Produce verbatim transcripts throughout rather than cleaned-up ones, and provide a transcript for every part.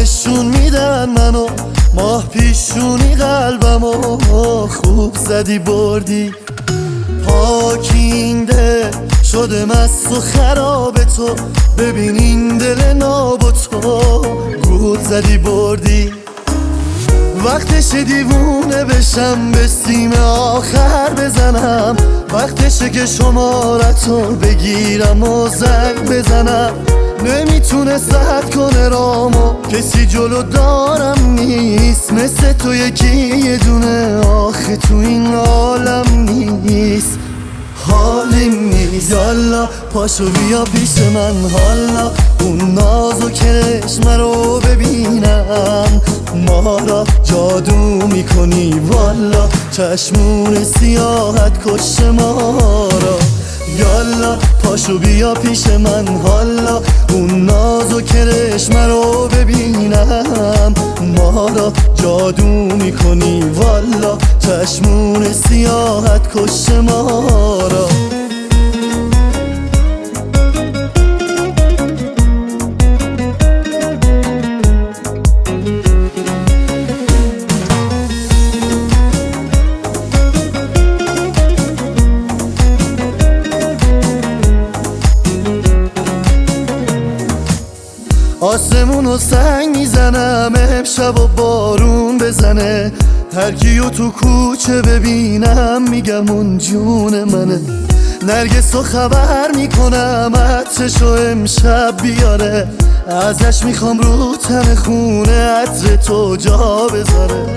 نشون میدن منو، ماه پیشونی قلبمو خوب زدی بردی. پاکینده شده مست و خراب تو، ببین این دل ناب تو گول زدی بردی. وقتش دیوونه بشم به سیم آخر بزنم، وقتشه که شمارتو بگیرم و زنگ بزنم. نمیتونه سد کنه رامو، کسی جلو دارم نیست مثل تو یکی یه دونه آخه تو این عالم نیست. حالیم نیست یالا پاشو بیا پیش من، حالا اون ناز و کرشمه رو ببینم. ما را جادو میکنی والا، چشمون سیاحت کش ما را. یالا پاشو بیا پیش من، حالا اون ناز و کرشمه رو ببینم. ما را جادو میکنی والا، چشمون سیاحت کش ما را. آسمونو سنگ میزنم امشب و بارون بزنه، هر کیو تو کوچه ببینم میگم اون جون منه. نرگسو خبر میکنم عطرشو امشب بیاره، ازش میخوام رو تن خونه عطر تو جا بذاره.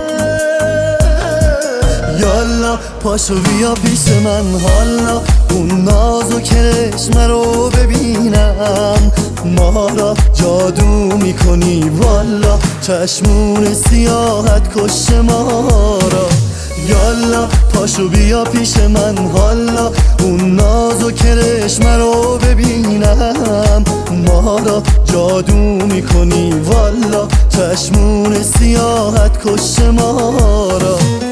یالا پاشو بیا پیش من، حالا اون ناز و کرشمه رو ببینم. ما را جادو میکنی والا، چشمون سیاحت کش ما را. یالا پاشو بیا پیش من، حالا اون ناز و کرشمه رو ببینم. ما را جادو میکنی والا، چشمون سیاحت کش ما را.